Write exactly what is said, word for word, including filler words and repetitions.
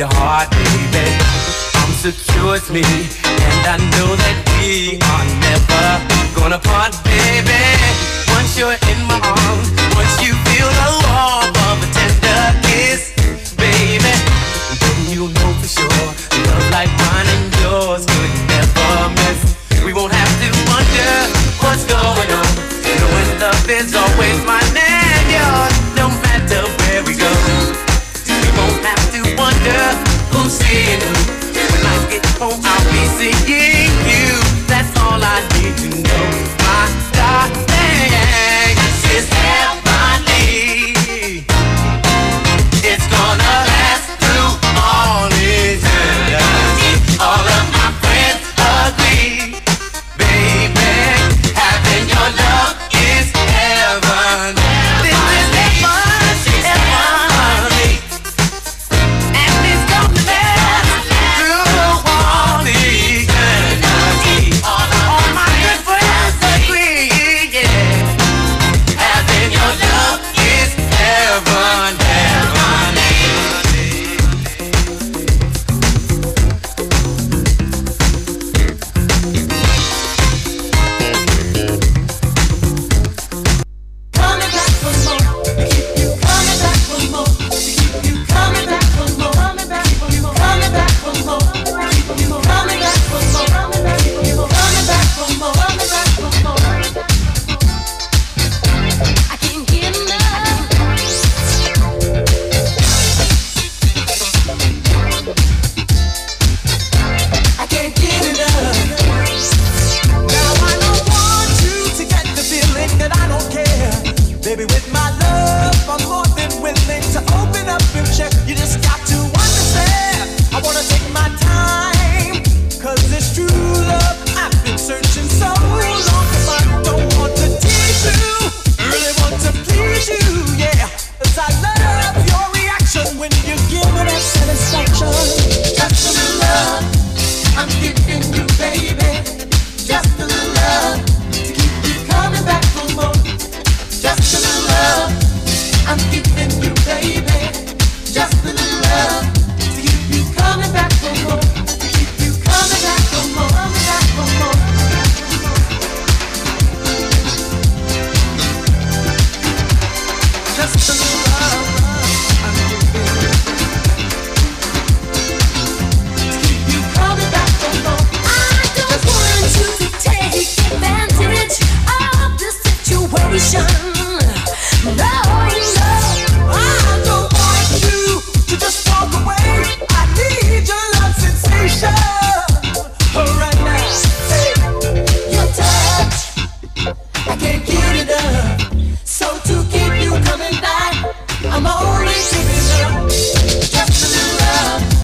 your heart, baby. I'm secures me, and I know that we are never gonna part, baby. Once you're in my arms, once you feel the warmth of a tender kiss, baby, then you'll know for sure love like mine and yours could never miss. We won't have to wonder what's going on, knowing love is always mine and yours, no matter where we go. We won't have to wonder who's seeing who. When I get home, I'll be seeing